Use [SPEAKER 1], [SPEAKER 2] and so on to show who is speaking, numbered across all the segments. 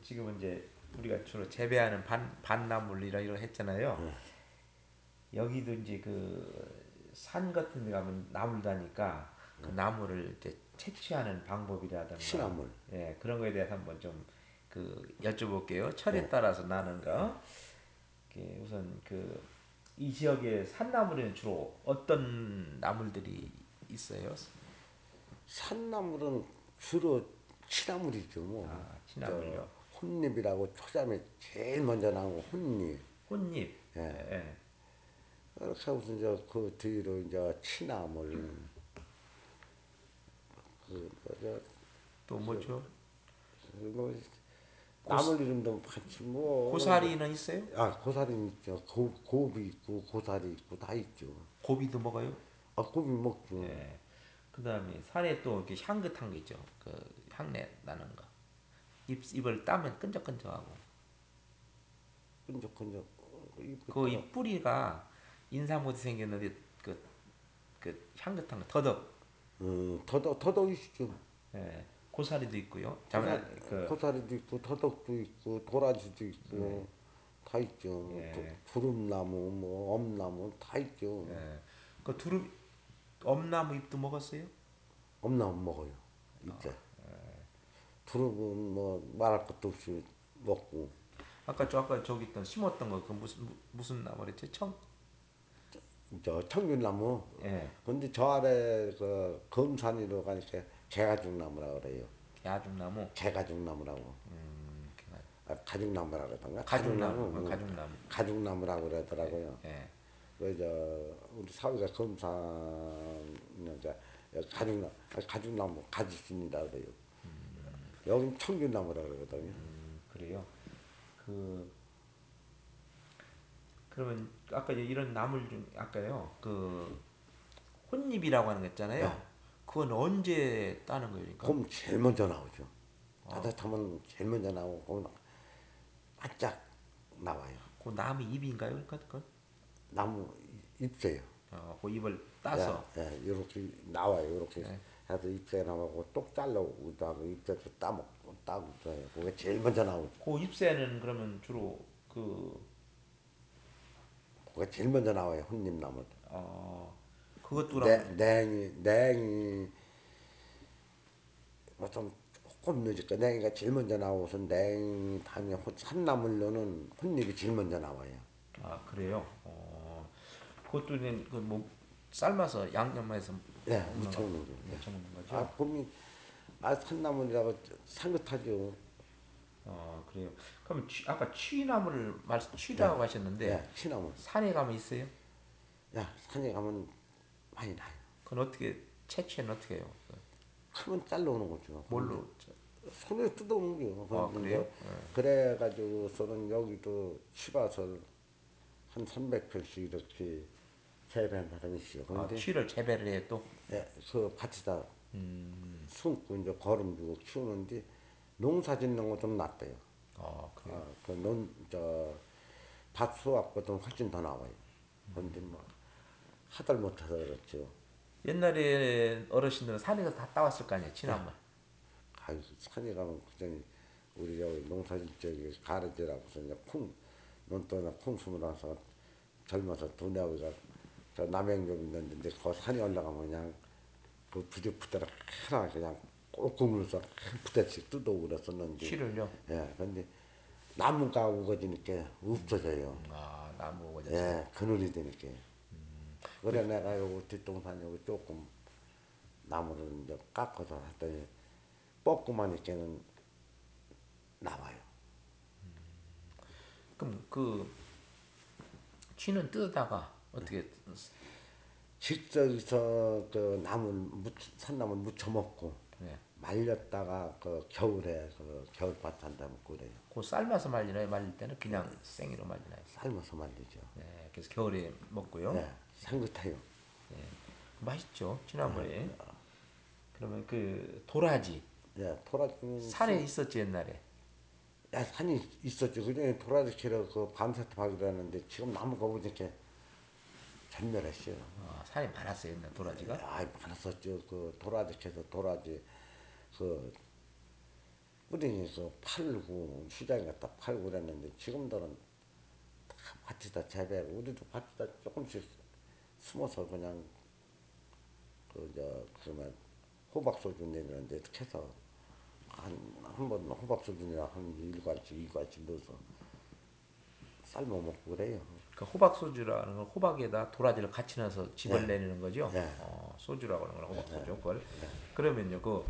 [SPEAKER 1] 지금은 이제 우리가 주로 재배하는 반나물 이런 했잖아요. 여기도 이제 그 산 같은 데 가면 나물 다니까 그 나무를 이제 채취하는 방법이라든가
[SPEAKER 2] 시나물.
[SPEAKER 1] 예, 그런 거에 대해서 한번 좀 그 여쭤볼게요. 철에
[SPEAKER 2] 예.
[SPEAKER 1] 따라서 나는 거. 우선 그 이 지역의 산나물에는 주로 어떤 나물들이 있어요?
[SPEAKER 2] 산나물은 주로 취나물이죠. 뭐.
[SPEAKER 1] 아,
[SPEAKER 2] 저
[SPEAKER 1] 취나물요.
[SPEAKER 2] 혼잎이라고 초장에 제일 먼저 나오고 혼잎.
[SPEAKER 1] 혼잎. 예,
[SPEAKER 2] 예.
[SPEAKER 1] 예.
[SPEAKER 2] 그렇게 하고서 이제 그 뒤로 이제 취나물. 그, 저,
[SPEAKER 1] 또
[SPEAKER 2] 저,
[SPEAKER 1] 뭐죠?
[SPEAKER 2] 뭐
[SPEAKER 1] 고,
[SPEAKER 2] 나물 이름도 많지 뭐.
[SPEAKER 1] 고사리는 있어요?
[SPEAKER 2] 고사리 있죠. 고비 있고 고사리 있고 다 있죠.
[SPEAKER 1] 고비도 먹어요?
[SPEAKER 2] 고비 먹죠.
[SPEAKER 1] 예. 그 다음에 산에 또 이렇게 향긋한 거 있죠. 그 향내 나는 거. 입을 따면 끈적끈적하고.
[SPEAKER 2] 끈적끈적
[SPEAKER 1] 그
[SPEAKER 2] 이쁘더라.
[SPEAKER 1] 이 뿌리가 인삼같이 생겼는데 그 향긋한 거 더덕.
[SPEAKER 2] 더덕 있죠.
[SPEAKER 1] 예. 고사리도 있고요.
[SPEAKER 2] 고사,
[SPEAKER 1] 잠깐 그
[SPEAKER 2] 고사리도 있고 더덕도 있고 도라지도
[SPEAKER 1] 네.
[SPEAKER 2] 있고 다 있죠.
[SPEAKER 1] 예.
[SPEAKER 2] 두릅나무 뭐 엄나무 다 있죠.
[SPEAKER 1] 예. 그 두릅 엄나무 잎도 먹었어요?
[SPEAKER 2] 엄나무 먹어요. 이때 두릅은 뭐 말할 것도 없이 먹고.
[SPEAKER 1] 아까 저기 있던 심었던 거 그 무슨 나무랬지?
[SPEAKER 2] 저 청귤나무.
[SPEAKER 1] 예.
[SPEAKER 2] 근데 저 아래 그 검산이로 가니까 개가죽나무라 그래요.
[SPEAKER 1] 야중나무.
[SPEAKER 2] 개가죽나무라고. 가죽나무라 그러던가.
[SPEAKER 1] 가죽나무.
[SPEAKER 2] 가죽나무.
[SPEAKER 1] 가죽나무.
[SPEAKER 2] 가죽나무라고 그러더라고요.
[SPEAKER 1] 예.
[SPEAKER 2] 그저 우리 사위가 검사 이제 가죽나무 가지순이라 그래요. 여긴 청귤나무라 그러거든요.
[SPEAKER 1] 그래요. 그 그러면 아까 이런 나물 중 아까요. 그 혼잎이라고 하는 거
[SPEAKER 2] 예,
[SPEAKER 1] 있잖아요. 그건 언제 따는 거예요, 그러니까?
[SPEAKER 2] 봄 제일 먼저 나오죠. 따뜻하면 제일 먼저 나오고 거기는 바짝 나와요.
[SPEAKER 1] 그 나무 잎인가요, 그러니까 그건?
[SPEAKER 2] 나무 잎새요.
[SPEAKER 1] 그 잎을
[SPEAKER 2] 예,
[SPEAKER 1] 따서.
[SPEAKER 2] 예, 이렇게 나와요. 이렇게
[SPEAKER 1] 예.
[SPEAKER 2] 해서 잎새 나오고 똑 잘라오고 다음에 잎새도 따먹고 따고 그래요. 그게 제일 먼저 나오죠.
[SPEAKER 1] 그 잎새는 그러면 주로 그
[SPEAKER 2] 그게 제일 먼저 나와요. 혼잎나무.
[SPEAKER 1] 그것도 그러면
[SPEAKER 2] 냉이 뭐좀 조금 늦을까. 냉이가 제일 먼저 나오고서 냉 다음에 산나물로는 혼잎이 제일 먼저 나와요.
[SPEAKER 1] 그래요. 그것도 그뭐 삶아서 양념해서
[SPEAKER 2] 예,
[SPEAKER 1] 먹는 거,
[SPEAKER 2] 무쳐먹는 거. 예.
[SPEAKER 1] 무쳐 먹는 거죠.
[SPEAKER 2] 봄이 산나물이라고 상긋하죠.
[SPEAKER 1] 그래요. 그럼 아까 취나물을
[SPEAKER 2] 예,
[SPEAKER 1] 취라고 하셨는데
[SPEAKER 2] 예, 취나물.
[SPEAKER 1] 산에 가면 있어요?
[SPEAKER 2] 야, 산에 가면 많이 나요.
[SPEAKER 1] 그건 어떻게 채취는 어떻게 해요?
[SPEAKER 2] 크면 잘라오는 거죠. 근데
[SPEAKER 1] 뭘로?
[SPEAKER 2] 손에 뜯어오는 거요. 근데
[SPEAKER 1] 그래요?
[SPEAKER 2] 이제 그래가지고서는 여기도 치밭을 한 300평씩 이렇게 재배한 사람이 있어요. 그런데
[SPEAKER 1] 취를 재배를 해 또?
[SPEAKER 2] 예, 그 밭에다 숨고 이제 거름 주고 키우는데 농사 짓는 거 좀 낫대요.
[SPEAKER 1] 그래요.
[SPEAKER 2] 밭 수확보다 훨씬 더 나와요. 그런데 뭐 하들 못해서 그렇죠.
[SPEAKER 1] 옛날에 어르신들은 산에서 다 따왔을 거 아니에요,
[SPEAKER 2] 예,
[SPEAKER 1] 취나물.
[SPEAKER 2] 산에 가면 그전에 우리 저기 농사질 적에 가르치라고서 이제 논또나 콩 심으러서 젊어서 두뇌아가저 남양주 있는데 그 산에 올라가면 그냥 그 부들부들 하나 그냥 꽁꽁 눌러서 한 부대씩 뜯어오고 그랬었는데.
[SPEAKER 1] 취를요?
[SPEAKER 2] 예, 근데 나무가 우거지니까 없어져요.
[SPEAKER 1] 나무 오졌어요.
[SPEAKER 2] 예, 그늘이 되니까. 그래
[SPEAKER 1] 그,
[SPEAKER 2] 내가 요거 뒷동산 요거 조금 나무를 이제 깎아서 했더니 뻗고만 있게는 나와요.
[SPEAKER 1] 그럼 그 취는 뜯다가 어떻게,
[SPEAKER 2] 직접서 그 산나물 무쳐 먹고
[SPEAKER 1] 네.
[SPEAKER 2] 말렸다가 그 겨울에 그 겨울밭 한다 먹고 그래요.
[SPEAKER 1] 그 삶아서 말리나요? 말릴 때는 그냥 생으로 말리나요?
[SPEAKER 2] 삶아서 말리죠.
[SPEAKER 1] 네, 그래서 겨울에 먹고요.
[SPEAKER 2] 예, 상긋해요.
[SPEAKER 1] 맛있죠, 취나물이. 그러면 그 도라지
[SPEAKER 2] 예, 토라지는
[SPEAKER 1] 산에 있었지 옛날에.
[SPEAKER 2] 야, 산이 있었죠. 그중에 토라지 캐러 그 밤새도 가기로 했는데 지금 나무가 보니까 전멸했어요.
[SPEAKER 1] 산에 많았어요 옛날 도라지가.
[SPEAKER 2] 많았었죠. 그 도라지 캐서 도라지 그 뿌리에서 팔고 시장에 갖다 팔고 그랬는데 지금들은 다 밭에다 재배하고 우리도 밭에다 조금씩 숨어서 그냥 그러면 호박 소주 내리는데 캐서 한 번 호박 소주나 한 일괄씩 이괄씩 넣어서 삶아 먹고 그래요.
[SPEAKER 1] 그 호박 소주라는 건 호박에다 도라지를 같이 넣어서 즙을
[SPEAKER 2] 예,
[SPEAKER 1] 내는 거죠.
[SPEAKER 2] 예,
[SPEAKER 1] 소주라고 하는 건 호박 소주. 그걸 그러면요, 그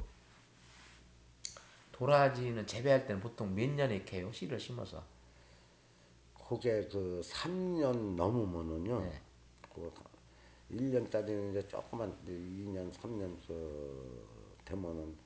[SPEAKER 1] 도라지는 재배할 때는 보통 몇 년에 캐요? 씨를 심어서.
[SPEAKER 2] 그게 그 3년 넘으면은요,
[SPEAKER 1] 네.
[SPEAKER 2] 그 1년짜리는 이제 조그만 2년, 3년 그 되면은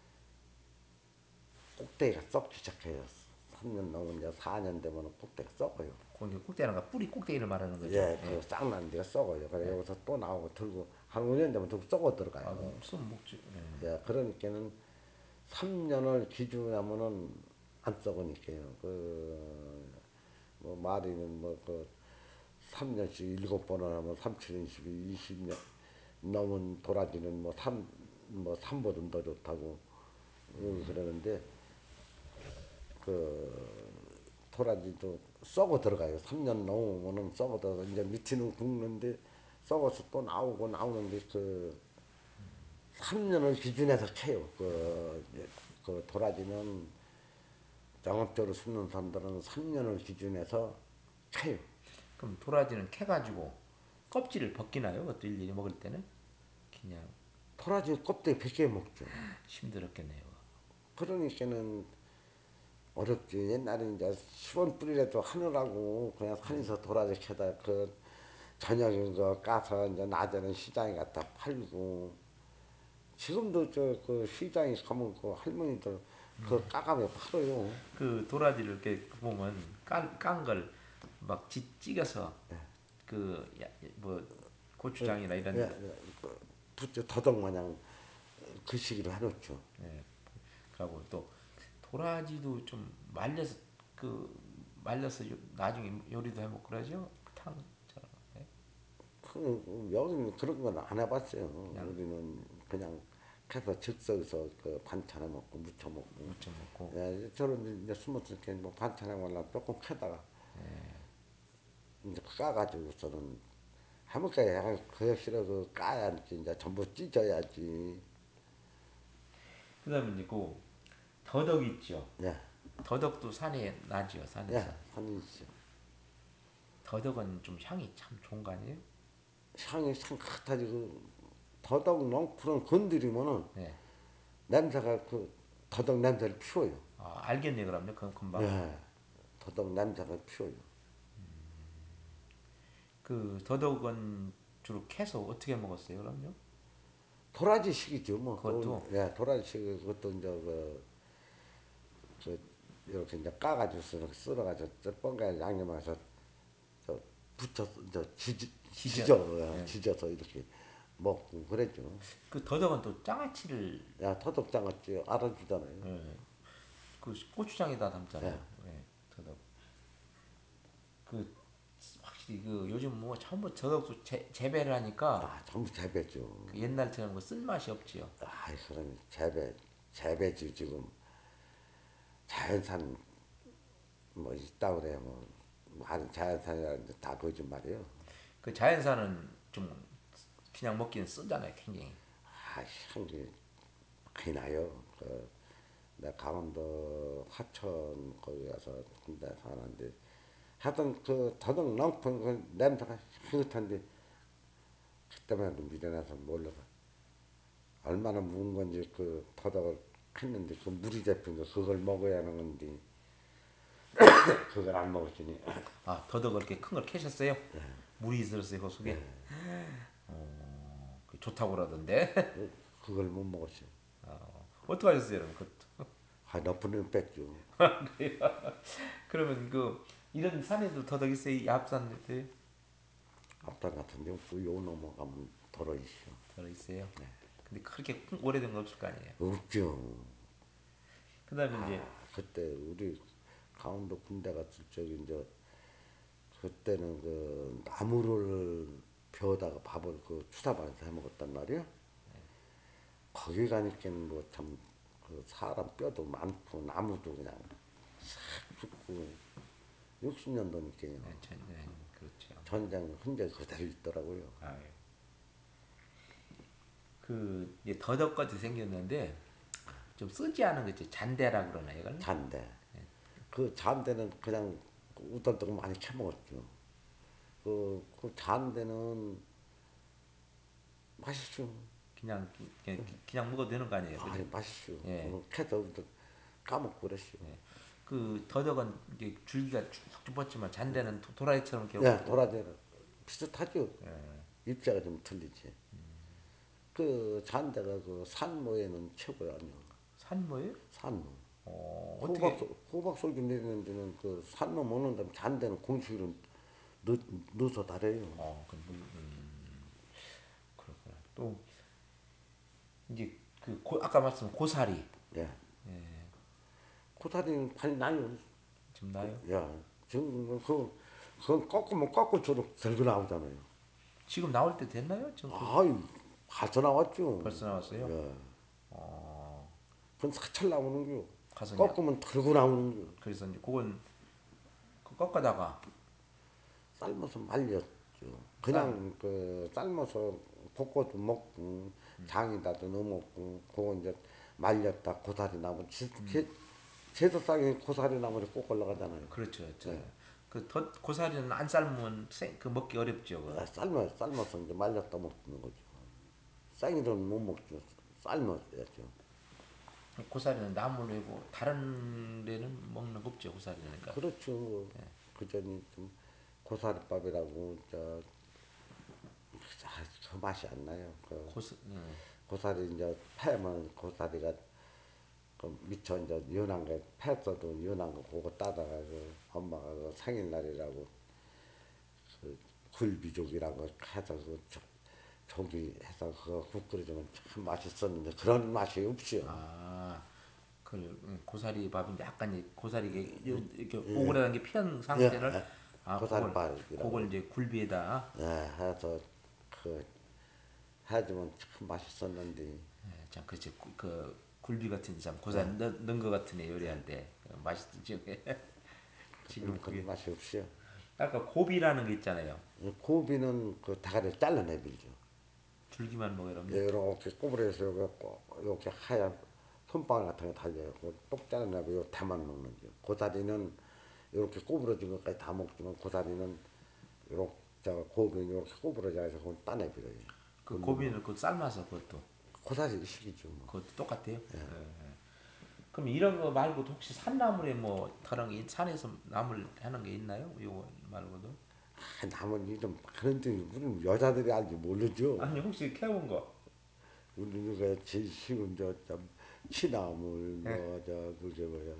[SPEAKER 2] 꼭대기가 썩기 시작해요. 3년 넘으면 이제 4년 되면은 꼭대기 썩어요.
[SPEAKER 1] 거기 꼭대기는 뿌리 꼭대기를 말하는 거죠.
[SPEAKER 2] 예, 그
[SPEAKER 1] 예.
[SPEAKER 2] 싹난 데가 썩어요. 그래 여기서 또 나오고 들고 한 5년 되면 들고 썩어
[SPEAKER 1] 아,
[SPEAKER 2] 들어가요.
[SPEAKER 1] 무슨 목지? 예.
[SPEAKER 2] 예, 그러니까는 3년을 기준하면은 안 썩으니까요. 뭐 말이는 뭐그 3년씩 7번을 하면 3, 7, 20년 넘은 도라지는 뭐 3보름 더 좋다고 그러는데 그 도라지도 썩어 들어가요. 3년 넘으면은 썩어 들어가 이제 밑에는 굵는데 썩어서 또 나오고 나오는데 그 3년을 기준해서 캐요. 그 도라지는 영업적으로 쓰는 사람들은 3년을 기준해서 캐요.
[SPEAKER 1] 그럼 도라지는 캐가지고 껍질을 벗기나요? 그것도 일일이 먹을 때는 그냥
[SPEAKER 2] 도라지 껍데기 벗겨 먹죠.
[SPEAKER 1] 힘들었겠네요.
[SPEAKER 2] 그러니까는 어렵지. 옛날에 이제 수원 뿌리라도 하느라고 그냥 산에서 도라지 캐다 그 저녁에 그 까서 이제 낮에는 시장에 갖다 팔고 지금도 저 그 시장에 가면 그 할머니들 그 까가며 팔아요.
[SPEAKER 1] 그 도라지를 이렇게 보면 깐 걸 막 찢어서 그 뭐 고추장이나
[SPEAKER 2] 예,
[SPEAKER 1] 이런
[SPEAKER 2] 예, 부쩍 더덕 마냥 그 시기로 해놓죠.
[SPEAKER 1] 예, 그리고 또 도라지도 좀 말려서 그 말려서 나중에 요리도 해 먹고 그러죠. 탕처럼. 예?
[SPEAKER 2] 여기는 그런 건 안 해봤어요.
[SPEAKER 1] 그냥
[SPEAKER 2] 우리는 그냥 캐서 즉석에서 그 반찬해 먹고 무쳐 먹고.
[SPEAKER 1] 무쳐 먹고.
[SPEAKER 2] 예, 저런 이제 숨어서 이렇게 뭐 반찬해 먹으려면 조금 캐다가 이제 까가지고서는 해먹게 그거 싫어 그 까야지 이제 전부 찢어야지.
[SPEAKER 1] 그다음에 이제 그 더덕 있죠.
[SPEAKER 2] 예,
[SPEAKER 1] 더덕도 산에 나죠. 산에서.
[SPEAKER 2] 예, 산이죠.
[SPEAKER 1] 더덕은 좀 향이 참 좋은 거 아니에요?
[SPEAKER 2] 향이 상긋하지 그 더덕 넝쿨은 건드리면은
[SPEAKER 1] 네.
[SPEAKER 2] 냄새가 그 더덕 냄새를 피워요.
[SPEAKER 1] 알겠네 그럼요. 그건 금방.
[SPEAKER 2] 예, 더덕 냄새가 피워요.
[SPEAKER 1] 그 더덕은 주로 캐서 어떻게 먹었어요? 그럼요?
[SPEAKER 2] 도라지식이죠 뭐. 그,
[SPEAKER 1] 그것도
[SPEAKER 2] 예, 도라지식 그것도 이제 그 이렇게 이제 까가지고 썰어가지고 뻥가에 양념해서 저 붙여서
[SPEAKER 1] 지져. 예.
[SPEAKER 2] 지져서 이렇게 먹고 그랬죠.
[SPEAKER 1] 그 더덕은 또 장아찌를
[SPEAKER 2] 야, 토독장어찌 알아주잖아요.
[SPEAKER 1] 예, 그 고추장에다
[SPEAKER 2] 예.
[SPEAKER 1] 담잖아요. 예, 더덕. 그 확실히 그 요즘 뭐 전부 더덕도 재배를 하니까
[SPEAKER 2] 아, 전부 재배죠.
[SPEAKER 1] 그 옛날처럼 그 쓴맛이 없지요.
[SPEAKER 2] 아, 그럼 재배지 지금 자연산 뭐 있다 그래요. 뭐 말은 자연산이라는데 다 거짓말이에요.
[SPEAKER 1] 그 자연산은 좀 그냥 먹기는 쓰잖아요, 굉장히.
[SPEAKER 2] 아, 향기 많이 나요. 내가 강원도 화천 거기 가서 군대 사는데 하여튼 그 더덕 넝쿨 그 냄새가 향긋한데 그때만 해도 미련해서 몰라가 얼마나 묵은 건지 그 더덕을 했는데 그 물이 잡힌 거 그걸 먹어야 하는 건데 그걸 안 먹었으니
[SPEAKER 1] 더덕을 이렇게 큰 걸 캐셨어요? 물이 있었어요, 그 속에. 그 좋다고 그러던데.
[SPEAKER 2] 그걸 못 먹었어요.
[SPEAKER 1] 어떻게 하셨어요, 여러분?
[SPEAKER 2] 아, 높은 데 뺐죠.
[SPEAKER 1] 그러면 그 이런 산에도 더덕 있어요, 이 앞산에도
[SPEAKER 2] 앞단 같은 데 없고 요 넘어가면 덜어 있어.
[SPEAKER 1] 더덕 있어요. 근데 그렇게 오래된 거 없을 거 아니에요.
[SPEAKER 2] 없죠.
[SPEAKER 1] 그다음에 이제
[SPEAKER 2] 그때 우리 강원도 군대 갔을 적에 이제 그때는 그 나무를 베어다가 밥을 그 추사방에서 해 먹었단 말이야. 거기 가니까 뭐참 그 그 사람 뼈도 많고 나무도 그냥 싹 죽고 60년도니까요.
[SPEAKER 1] 네, 그렇죠.
[SPEAKER 2] 전쟁 흔적이 그대로 있더라고요.
[SPEAKER 1] 아유. 그 이제 더덕같이 생겼는데 좀 쓰지 않은 거 있지 잔대라 그러나 이걸?
[SPEAKER 2] 잔대. 그 잔대는 그냥 우덜떡 많이 캐먹었죠. 그 잔대는 맛있죠.
[SPEAKER 1] 그냥 먹어도 되는 거 아니에요, 그죠?
[SPEAKER 2] 아니 맛있죠.
[SPEAKER 1] 예.
[SPEAKER 2] 캐서 우덜 까먹고 그랬죠.
[SPEAKER 1] 예. 그 더덕은 이제 줄기가 쭉쭉 뻗지만 잔대는 도라이처럼 이렇게
[SPEAKER 2] 네, 도라지는 비슷하죠.
[SPEAKER 1] 예.
[SPEAKER 2] 입자가 좀 틀리지. 그 잔대가 그 산모에는 최고야, 아니요.
[SPEAKER 1] 산모예요?
[SPEAKER 2] 산모.
[SPEAKER 1] 어떻게?
[SPEAKER 2] 호박 솔기 내리는 데는 그 산모 먹는 다음 잔대는 공수기로 넣, 넣어서 달아요.
[SPEAKER 1] 그렇구나. 또 이제 아까 말씀 고사리
[SPEAKER 2] 예. 고사리는 관이 나요.
[SPEAKER 1] 좀 나요?
[SPEAKER 2] 야, 지금 그건 꺾으면 꺾을수록 들고 나오잖아요.
[SPEAKER 1] 지금 나올 때 됐나요? 지금
[SPEAKER 2] 아이, 가서 나왔죠.
[SPEAKER 1] 벌써 나왔어요?
[SPEAKER 2] 예.
[SPEAKER 1] 어,
[SPEAKER 2] 그건 사철 나오는 거.
[SPEAKER 1] 가서 그냥
[SPEAKER 2] 꺾으면 들고 나오는 거.
[SPEAKER 1] 그래서 이제 그건 꺾다가
[SPEAKER 2] 삶아서 말렸죠.
[SPEAKER 1] 쌀
[SPEAKER 2] 그냥 그 삶아서 볶아도 먹고 장에다도 넣어 먹고 그거 이제 말렸다 고사리 나물 제사상에 고사리 나물이 꼭 올라가잖아요.
[SPEAKER 1] 그렇죠, 그렇죠.
[SPEAKER 2] 예.
[SPEAKER 1] 고사리는 안 삶으면 그 먹기 어렵죠.
[SPEAKER 2] 삶아서 이제 말렸다 먹는 거죠. 생이로는 못 먹죠. 삶아야죠.
[SPEAKER 1] 고사리는 나물이고 다른 데는 먹는 거 없죠. 고사리는 그러니까
[SPEAKER 2] 그렇죠. 뭐 그전이 좀 고사리밥이라고 그 맛이 안 나요. 그
[SPEAKER 1] 고사
[SPEAKER 2] 고사리 이제 패면 고사리가 그 미처 이제 연한 거 팼어도 연한 거 그거 따다가 그 엄마가 그 생일날이라고 그 굴비족이라고 해서 그 조기 해서 그거 국 끓여주면 참 맛있었는데 그런 맛이 없죠.
[SPEAKER 1] 아, 고사리 밥인데 약간 이제 고사리 이렇게 오그라든 게 피한
[SPEAKER 2] 예,
[SPEAKER 1] 상태를
[SPEAKER 2] 예.
[SPEAKER 1] 그걸
[SPEAKER 2] 고사리밥이라고
[SPEAKER 1] 이제 굴비에다
[SPEAKER 2] 예, 해서 그 해주면 참 맛있었는데
[SPEAKER 1] 참 그치 그 굴비 같은 참 고사리 넣은 거 같으네 요리할 때 맛있죠. 지금
[SPEAKER 2] 그런
[SPEAKER 1] 그게
[SPEAKER 2] 맛이 없어요.
[SPEAKER 1] 아까 고비라는 게 있잖아요.
[SPEAKER 2] 고비는 그 다가리를 잘라내밀죠.
[SPEAKER 1] 줄기만 먹어요, 여러분들.
[SPEAKER 2] 이렇게 꼬부려서 이렇게 하얀 손방울 같은 거 달려요. 똑 잘라내고 요 대만 먹는 거. 고사리는 이렇게 꼬부러진 것까지 다 먹지만 고사리는 이렇게 고비는 이렇게 꼬부러져서 그건 따내버려요.
[SPEAKER 1] 그
[SPEAKER 2] 물로
[SPEAKER 1] 고비는 그 삶아서 그것도
[SPEAKER 2] 고사리 식이죠. 뭐.
[SPEAKER 1] 그것도 똑같아요. 예. 그럼 이런 거 말고도 혹시 산나물에 뭐 다른 게 산에서 나물 하는 게 있나요? 이거 말고도?
[SPEAKER 2] 남은 이름 많은데 우리는 여자들이 알지 모르죠.
[SPEAKER 1] 아니 혹시 캐본 거?
[SPEAKER 2] 우리는 그 제일 쉬운 저참 취나물
[SPEAKER 1] 예.
[SPEAKER 2] 뭐 저 그게 뭐야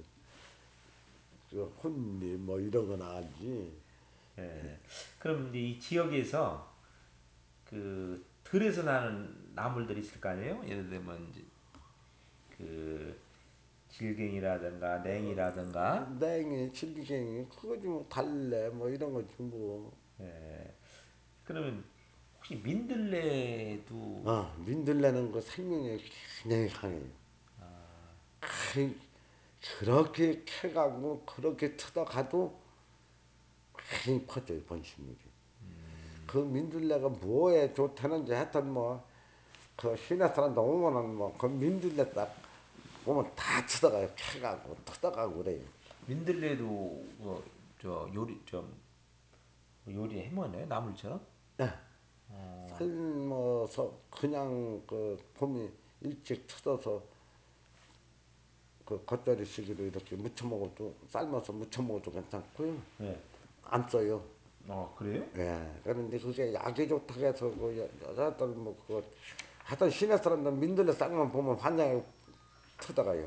[SPEAKER 2] 그 혼잎 뭐 이런 건 알지.
[SPEAKER 1] 예. 그럼 이제 이 지역에서 그 들에서 나는 나물들이 있을 거 아니에요? 예를 들면 이제 그 질갱이라든가 냉이라든가
[SPEAKER 2] 냉이, 칠기갱이 그거지 뭐 달래 뭐 이런 거지 뭐.
[SPEAKER 1] 예. 그러면 혹시 민들레도
[SPEAKER 2] 민들레는 그 생명이 굉장히 강해요. 그, 그렇게 캐가고 그렇게 뜯어가도 많이 퍼져요 번식률이. 그 민들레가 뭐에 좋다는지 하여튼 뭐그 시내 사람들 오면은 뭐 그 민들레 딱 보면 다 뜯어가요. 캐가고 뜯어가고 그래요.
[SPEAKER 1] 민들레도 저 요리 좀 요리 해먹네 나물처럼?
[SPEAKER 2] 삶아서 그냥 그 봄이 일찍 뜯어서 그 겉절이 시기로 이렇게 무쳐 먹어도 삶아서 무쳐 먹어도 괜찮고요.
[SPEAKER 1] 네.
[SPEAKER 2] 안 써요.
[SPEAKER 1] 그래요?
[SPEAKER 2] 예. 그런데 그게 약이 좋다고 해서 그 여자들 뭐 그거 하여튼 시내 사람들 민들레 쌍만 보면 환장에 터다가요.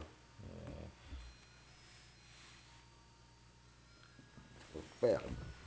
[SPEAKER 2] 빼야.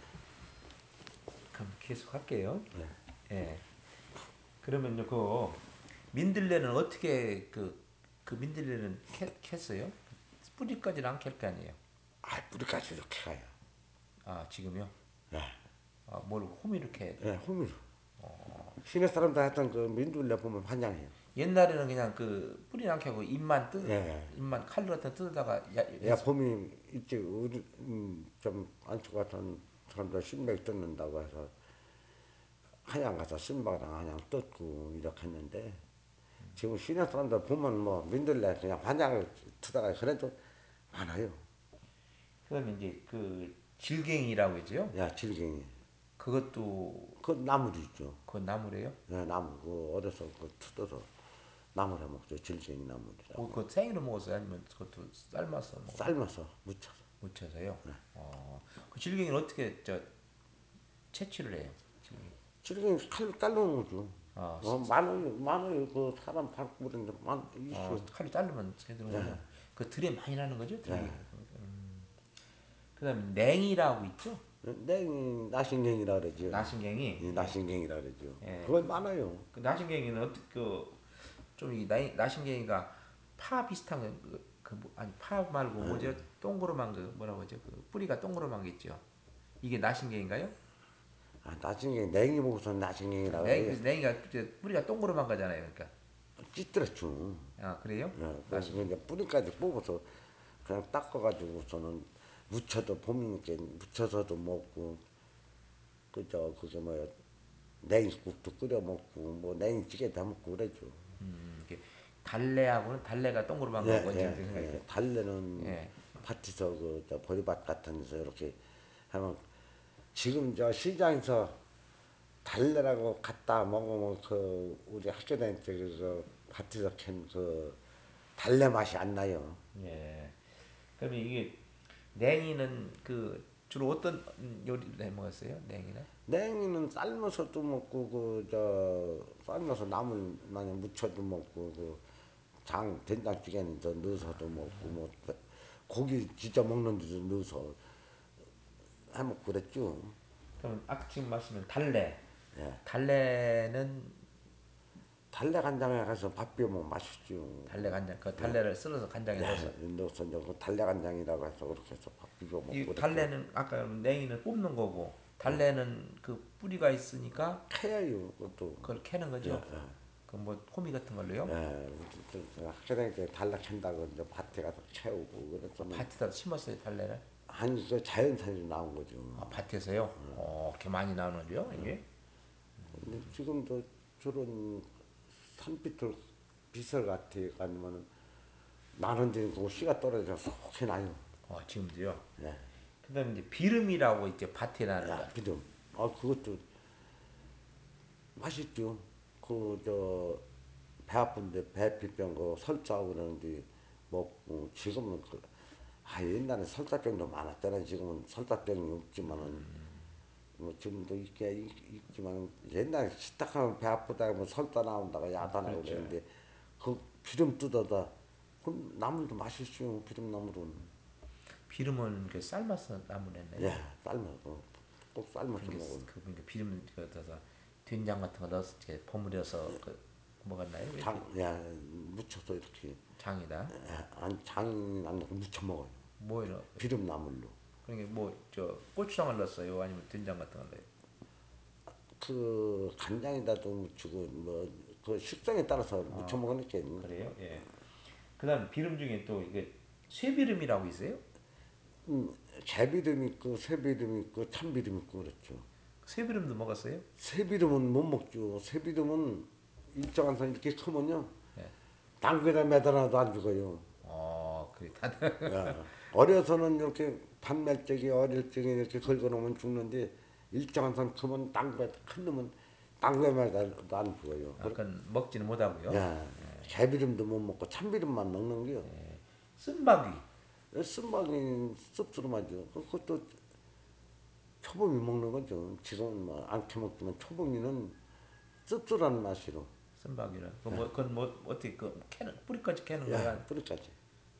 [SPEAKER 1] 그럼 계속 할게요. 예. 그러면요, 민들레는 어떻게 그 민들레는 캤어요? 뿌리까지는 안 캘 거 아니에요?
[SPEAKER 2] 아 뿌리까지 이렇게 가요.
[SPEAKER 1] 아, 지금요?
[SPEAKER 2] 예.
[SPEAKER 1] 뭘 홈 이렇게
[SPEAKER 2] 예, 호미로. 시내 사람들 하여튼 그 민들레 보면 환장해요.
[SPEAKER 1] 옛날에는 그냥 그 뿌리 낳게 하고
[SPEAKER 2] 예.
[SPEAKER 1] 잎만 칼로 갖다 뜯다가
[SPEAKER 2] 야 봄이 이제 우리 좀 안쪽 같은 사람들 신맥 뜯는다고 해서 한양 가서 신발랑 한양 뜯고 이렇게 했는데 지금 시내 사람들 보면 뭐 민들레 그냥 반장을 트다가 그래도 많아요.
[SPEAKER 1] 그다음에 이제 그 질갱이라고 하죠.
[SPEAKER 2] 야 질갱이
[SPEAKER 1] 그것도
[SPEAKER 2] 그 나물이 있죠.
[SPEAKER 1] 그 나무래요.
[SPEAKER 2] 야 나물 그 어려서 그 뜯어서 나물 해 먹죠. 질갱이 나물이라고
[SPEAKER 1] 그 생으로 먹었어요? 아니면 그것도 삶아서 먹어요?
[SPEAKER 2] 삶아서 묻혀서.
[SPEAKER 1] 무쳐서요. 그 질갱이는 어떻게 채취를 해요? 질갱이.
[SPEAKER 2] 질갱이 칼로 자르는 거죠.
[SPEAKER 1] 아,
[SPEAKER 2] 많아요 그 사람 밟고 그러는데 많 있어.
[SPEAKER 1] 칼로 자르면 되는군요. 그 들에 많이 나는 거죠, 들이. 그다음에 냉이라고 있죠.
[SPEAKER 2] 냉이 나신갱이라 그러죠.
[SPEAKER 1] 나신갱이.
[SPEAKER 2] 이 나신갱이라 그러죠.
[SPEAKER 1] 예,
[SPEAKER 2] 그건 많아요.
[SPEAKER 1] 그 나신갱이는 어떻게 그좀이 나신갱이가 파 비슷한 아니 파 말고 뭐죠? 동그란 그 뭐라고 하죠? 그 뿌리가 동그란 게 있죠. 이게 나신갱인가요?
[SPEAKER 2] 아, 나신갱이 냉이 보고서 나신갱이라 그래요.
[SPEAKER 1] 냉이가 이제 뿌리가 동그란 거잖아요. 그러니까.
[SPEAKER 2] 찌들었죠.
[SPEAKER 1] 아, 그래요?
[SPEAKER 2] 예, 그래서
[SPEAKER 1] 나신갱.
[SPEAKER 2] 이제 뿌리까지 뽑아서 그냥 닦아가지고서는 무쳐도 봄이니까 무쳐서도 먹고 그저 그게 뭐야 냉국도 끓여 먹고 뭐 냉찌개도 해 먹고 그러죠.
[SPEAKER 1] 이렇게 달래하고는 달래가 동그란
[SPEAKER 2] 예,
[SPEAKER 1] 거고 지금
[SPEAKER 2] 예,
[SPEAKER 1] 생각해.
[SPEAKER 2] 예. 달래는
[SPEAKER 1] 예.
[SPEAKER 2] 밭에서 그저 보리밭 같은 데서 이렇게 하면 지금 저 시장에서 달래라고 갖다 먹으면 그 우리 학교 다닐 때그 밭에서 캔 그 달래 맛이 안 나요.
[SPEAKER 1] 예. 그러면 이게 냉이는 그 주로 어떤 요리를 해 먹었어요? 냉이는?
[SPEAKER 2] 냉이는 삶아서도 먹고 그 저 삶아서 나물 마냥 무쳐도 먹고 그 장 된장찌개는 더 넣어서도 먹고 뭐 고기 진짜 먹는 데도 넣어서 해 먹고 그랬죠.
[SPEAKER 1] 그럼 아까 지금 말씀은 달래.
[SPEAKER 2] 예.
[SPEAKER 1] 달래는
[SPEAKER 2] 달래 간장에 가서 밥 비벼 먹으면 맛있죠.
[SPEAKER 1] 달래 간장. 그 달래를 썰어서 간장에 넣어서.
[SPEAKER 2] 예, 넣어서 이제 그 달래 간장이라고 해서 그렇게 해서 밥 비벼 먹고
[SPEAKER 1] 이
[SPEAKER 2] 그랬죠.
[SPEAKER 1] 달래는 아까 냉이는 뽑는 거고 달래는 그 뿌리가 있으니까
[SPEAKER 2] 캐요 그것도.
[SPEAKER 1] 그걸 캐는
[SPEAKER 2] 예,
[SPEAKER 1] 거죠. 그 뭐 호미 같은 걸로요.
[SPEAKER 2] 예. 학교 다닐 때 달래 캔다고 이제 밭에 가서 캐오고 그랬더니
[SPEAKER 1] 밭에다 심었어요 달래를.
[SPEAKER 2] 한 그 자연산으로 나온 거죠.
[SPEAKER 1] 밭에서요. 이렇게 많이 나오는데요 이게.
[SPEAKER 2] 근데 지금도 저런 산비틀 비설 같아 아니면은 나는 데는 그 씨가 떨어져서 속히 나요.
[SPEAKER 1] 지금도요.
[SPEAKER 2] 예.
[SPEAKER 1] 그다음에 이제 비름이라고 이제 밭에 나는 거.
[SPEAKER 2] 야, 비듬. 아, 그것도 맛있죠. 그, 배 아픈데 배피병 그 설사하고 그러는데 먹고 지금은 옛날에 설사병도 많았잖아요. 지금은 설사병이 없지만은 뭐 지금도 있지만 옛날에 시딱하면 배 아프다 뭐 설사 나온다가 야단하고
[SPEAKER 1] 그렇죠.
[SPEAKER 2] 그랬는데 그 비름 뜯어다 그 나물도 맛있어요. 비름 나물은.
[SPEAKER 1] 비름은 그 삶아서 나물했네요.
[SPEAKER 2] 예, 삶아서 꼭 삶아서 먹어요.
[SPEAKER 1] 그러니까 비름 그어서 된장 같은 거 넣어서 이렇게 버무려서 그 먹었나요? 이렇게
[SPEAKER 2] 야, 무쳐서 이렇게
[SPEAKER 1] 장이다.
[SPEAKER 2] 장안 넣고 무쳐 먹어요.
[SPEAKER 1] 뭐예요?
[SPEAKER 2] 비름나물로.
[SPEAKER 1] 그러니까 뭐저 고추장을 넣었어요. 아니면 된장 같은 걸 넣어요.
[SPEAKER 2] 그 간장에다도 무치고 뭐 그 식성에 따라서 무쳐 먹으니까
[SPEAKER 1] 그래요? 예. 그다음 비름 중에 또 이게 쇠비름이라고 있어요.
[SPEAKER 2] 개비름 있고 새비름 있고 참비름 있고 그렇죠.
[SPEAKER 1] 쇠비름도 먹었어요?
[SPEAKER 2] 새비름은 못 먹죠. 새비름은 일정한 선 이렇게 크면요
[SPEAKER 1] 예.
[SPEAKER 2] 당근에 매달아도 안 죽어요.
[SPEAKER 1] 그래 다들
[SPEAKER 2] 야, 어려서는 이렇게 판매적이 어릴 적에 이렇게 긁어놓으면 죽는데 일정한 선 크면 땅에 큰 놈은 땅에 매달아도 안 죽어요.
[SPEAKER 1] 아까 먹지는 못하고요.
[SPEAKER 2] 야, 개비름도 못 먹고 참비름만 먹는 게요.
[SPEAKER 1] 쓴바귀.
[SPEAKER 2] 쓴방이 씁쓸하죠. 그것도 초범이 먹는 거죠. 지금은 뭐안 캐먹지만 초범이는 씁쓸한 맛이로.
[SPEAKER 1] 쓴바귀라. 그건 뭐 어떻게 그 캐는 뿌리까지 캐는
[SPEAKER 2] 야,
[SPEAKER 1] 거야?
[SPEAKER 2] 뿌리까지.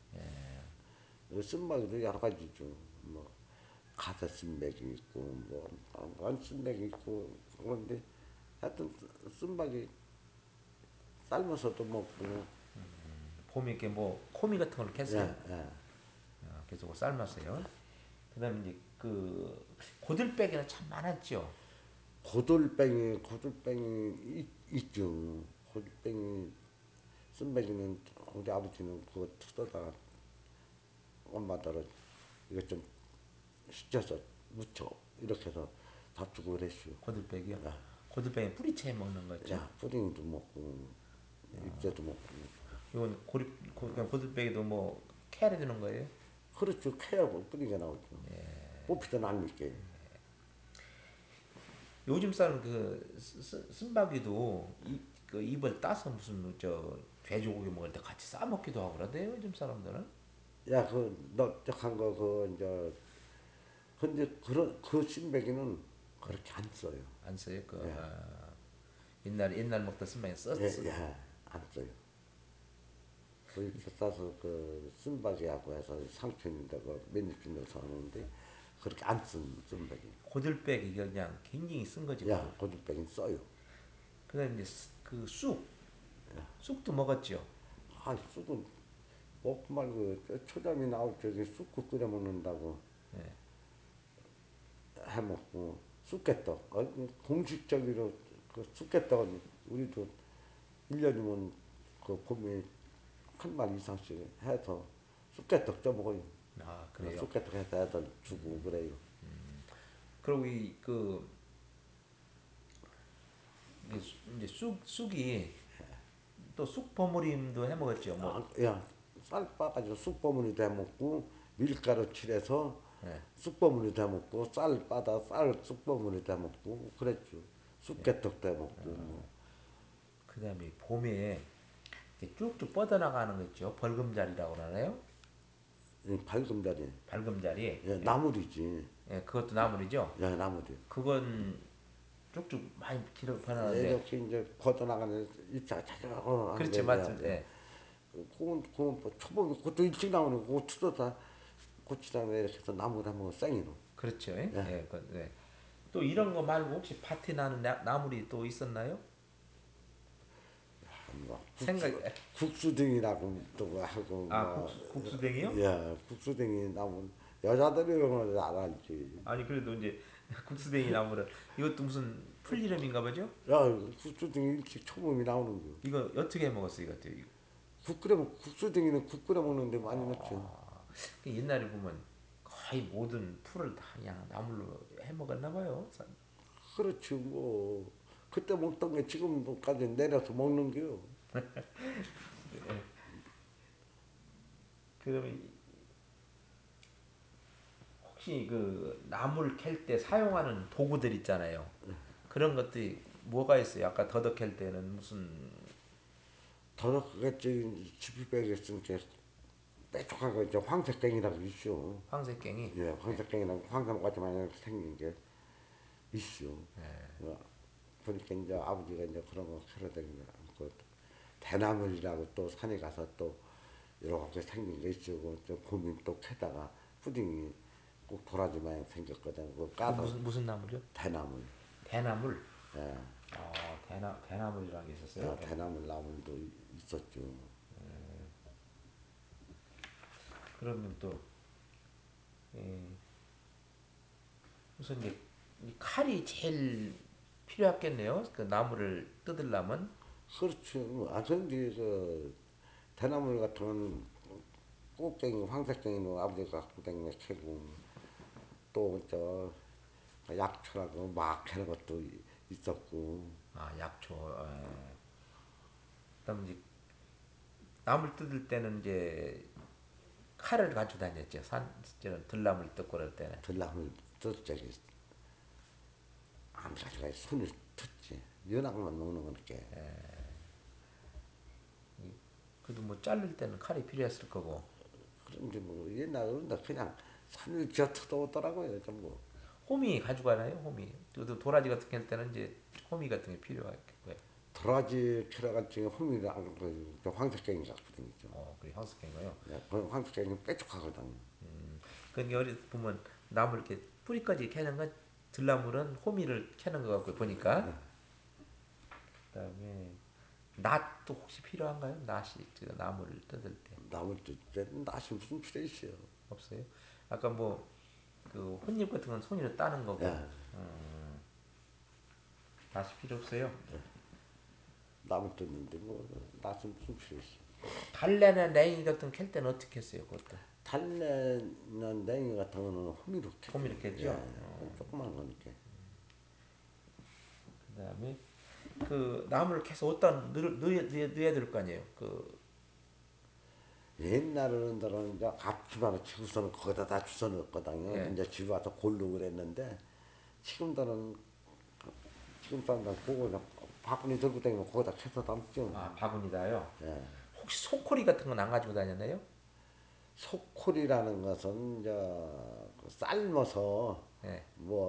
[SPEAKER 2] 쓴방이도 여러 가지죠. 뭐 가사 쓴백이 있고 뭐안 쓴백이 있고 그런데 하여튼 쓴박이 삶아서도 먹고.
[SPEAKER 1] 봄에 이렇게 뭐 코미 같은 걸
[SPEAKER 2] 예,
[SPEAKER 1] 캤어요.
[SPEAKER 2] 예.
[SPEAKER 1] 계속 삶았어요. 그다음에 이제 그 고들빼기는 참 많았죠.
[SPEAKER 2] 고들뱅이 있죠. 고들뱅이 쓴배기는 우리 아버지는 그거 쓰다가 엄마더러 이거 좀 시켜서 무쳐 이렇게 해서 다 주고 그랬슈.
[SPEAKER 1] 고들빼기요?
[SPEAKER 2] 야,
[SPEAKER 1] 고들빼기 뿌리채 먹는 거죠?
[SPEAKER 2] 야 푸딩도 먹고 잎새도 먹고.
[SPEAKER 1] 이건 그냥 고들빼기도 뭐 캐야 되는 거예요?
[SPEAKER 2] 그렇죠. 캐하고 푸딩이 나오죠. 뽑히든 안 믿게.
[SPEAKER 1] 요즘 사람 그 쓴바귀도 그 입을 따서 무슨 저 돼지고기 먹을 때 같이 싸 먹기도 하고 그러대요. 요즘 사람들은.
[SPEAKER 2] 야, 그 넓적한 거, 그 이제 근데 그런 그 신백이는 그렇게 안 써요.
[SPEAKER 1] 안 써요. 그
[SPEAKER 2] 예,
[SPEAKER 1] 옛날 먹던 쓴바귀
[SPEAKER 2] 예, 예, 안 써요. 거기 싸서 그 쓴바기하고 해서 상표 있는데 그 메뉴표 넣어서 하는데 그렇게 안 쓴 쓴백이.
[SPEAKER 1] 고들빼기 그냥 굉장히 쓴 거지
[SPEAKER 2] 야,
[SPEAKER 1] 그거.
[SPEAKER 2] 고들백이 써요.
[SPEAKER 1] 그다음 이제 그 쑥도 먹었죠.
[SPEAKER 2] 아, 쑥은 먹고 말고 저 초장이 나올 적에 쑥국 끓여 먹는다고 해 먹고 쑥개떡. 공식적으로 그 쑥개떡은 우리도 1년이면 그 봄에 한 말 이상씩 해서 쑥개떡 쪄먹어요.
[SPEAKER 1] 아 그래요.
[SPEAKER 2] 쑥개떡 해서 애들 주고 그래요.
[SPEAKER 1] 그리고 이그 이제 쑥이 또 쑥 버무림도 해 먹었죠. 뭐
[SPEAKER 2] 아, 야, 쌀 빠가지고 쑥버무리도 해먹고 밀가루 칠해서
[SPEAKER 1] 예.
[SPEAKER 2] 쑥버무리도 해먹고 쌀 빠다 쌀 쑥버무리도 해먹고 그랬죠. 쑥개떡도 해먹고 뭐.
[SPEAKER 1] 그다음에 봄에 이렇게 쭉쭉 뻗어나가는 거 있죠. 벌금자리라고 하나요?
[SPEAKER 2] 밝음자리.
[SPEAKER 1] 발금자리.
[SPEAKER 2] 예,
[SPEAKER 1] 예.
[SPEAKER 2] 나물이지.
[SPEAKER 1] 예, 그것도 나물이죠.
[SPEAKER 2] 야, 나물이.
[SPEAKER 1] 그건 쭉쭉 많이 길어 변하는데.
[SPEAKER 2] 이렇게 이제 걷어나가는 이차 찾아가고 하는
[SPEAKER 1] 그렇죠,
[SPEAKER 2] 게, 야,
[SPEAKER 1] 맞습니다.
[SPEAKER 2] 야.
[SPEAKER 1] 예,
[SPEAKER 2] 그건 뭐 초봉이 그것도 일찍 나오는 거 고추도 고추장에 이렇게 해서 나물 한번 생이로.
[SPEAKER 1] 그렇죠. 예,
[SPEAKER 2] 예.
[SPEAKER 1] 예, 예. 또 이런 거 말고 혹시 밭에 나는 나물이 또 있었나요?
[SPEAKER 2] 뭐
[SPEAKER 1] 생각,
[SPEAKER 2] 국수등이라고 또 하고 뭐.
[SPEAKER 1] 국수댕이요?
[SPEAKER 2] 야, 국수등이 나면 여자들이 그걸 안 알지.
[SPEAKER 1] 아니 그래도 이제 국수댕이 나물은 이것도 무슨 풀 이름인가 보죠?
[SPEAKER 2] 야, 국수등이 일찍 초봄이 나오는 거.
[SPEAKER 1] 이거 어떻게 해 먹었어요, 이것도?
[SPEAKER 2] 국수등이는 국 끓여 먹는데 많이 넣죠.
[SPEAKER 1] 그 옛날에 보면 거의 모든 풀을 다 그냥 나물로 해 먹었나 봐요.
[SPEAKER 2] 그렇지 뭐. 그때 먹던 게 지금까지 내려서 먹는 게요.
[SPEAKER 1] 그러면 혹시 그 나물 캘 때 사용하는 도구들 있잖아요. 그런 것들이 뭐가 있어요? 아까 더덕 캘 때는 무슨
[SPEAKER 2] 더러 그겠지 지피백에 쓴 게 빼쪽한 거 이제 황색갱이라고 있죠.
[SPEAKER 1] 황새깽이?
[SPEAKER 2] 예, 황색갱이라고 황삼같이 만약 생긴 게 있죠. 어, 보니까 이제 아버지가 이제 그런 거 캐러 다니면 그 대나물이라고 또 산에 가서 또 이렇게 생긴 게 있죠. 그 봄이 또 캐다가 푸딩이 꼭 도라지 마냥 생겼거든. 그거
[SPEAKER 1] 그
[SPEAKER 2] 까서
[SPEAKER 1] 무슨 나물이요?
[SPEAKER 2] 대나물.
[SPEAKER 1] 대나물.
[SPEAKER 2] 예,
[SPEAKER 1] 대나물이라는 게 있었어요.
[SPEAKER 2] 야, 대나물 나물도 있었죠.
[SPEAKER 1] 그러면 또 예, 우선 이제 이 칼이 제일 필요했겠네요. 그 나무를 뜯으려면
[SPEAKER 2] 그렇죠. 아, 근데 그 대나물 같은 건 꽃갱이, 황색갱이로 아버지가 갖고 다니며 캐고 또 저 약초라고 막 캐는 것도 있었고.
[SPEAKER 1] 약초. 그다음 이제 나물 뜯을 때는 이제 칼을 가지고 다녔죠. 저는 들나물 뜯고 그럴 때는.
[SPEAKER 2] 들나물 뜯을 적에 안 가져가 손을 텄지. 연락만 먹는 거니까.
[SPEAKER 1] 그래도 뭐 자를 때는 칼이 필요했을 거고.
[SPEAKER 2] 그런데 뭐 옛날 어른들 그냥 손을 쥐어 뜯어오더라고요. 전부.
[SPEAKER 1] 호미 가져가나요? 호미. 또 도라지 같은 게 할 때는 이제 호미 같은 게 필요하겠고요.
[SPEAKER 2] 도라지 캐러간 중에 호미랑 그 황색갱이 같거든요.
[SPEAKER 1] 그게 황석인가요?
[SPEAKER 2] 그 황색갱이 빼쪽하거든요.
[SPEAKER 1] 그러니까 어디 보면 나물 이렇게 뿌리까지 캐는 건 들나물은 호미를 캐는 것 같고 보니까. 그다음에 낫도 혹시 필요한가요? 낫이 그 나물을 뜯을 때
[SPEAKER 2] 나물 뜯때 낫이 무슨 필요 있어요.
[SPEAKER 1] 없어요? 아까 뭐 그 혼잎 같은 건 손으로 따는 거고
[SPEAKER 2] 야,
[SPEAKER 1] 낫이 필요 없어요.
[SPEAKER 2] 나무 뜯는데 뭐 낯은 무슨 필요 있어.
[SPEAKER 1] 달래나 냉이 같은 캘 때는 어떻게 했어요? 그것도
[SPEAKER 2] 달래는 냉이 같은 거는 호미로
[SPEAKER 1] 홈
[SPEAKER 2] 캐지.
[SPEAKER 1] 이렇게 했죠.
[SPEAKER 2] 예, 조그만 거니까.
[SPEAKER 1] 그다음에 그 나무를 캐서 어디다 넣어야 될 거 아니에요. 그
[SPEAKER 2] 옛날에는 들은 이제 앞집안에 치고서는 거기다 다 주워 넣었거든요.
[SPEAKER 1] 예.
[SPEAKER 2] 이제 집에 와서 골로 그랬는데 지금들은 지금 사람들 그거 그냥 바구니 들고 다니면 거기다 캐서 담죠.
[SPEAKER 1] 아, 바구니다요.
[SPEAKER 2] 예.
[SPEAKER 1] 혹시 소쿠리 같은 건 안 가지고 다녔나요?
[SPEAKER 2] 소콜이라는 것은 이제 그 삶아서
[SPEAKER 1] 예.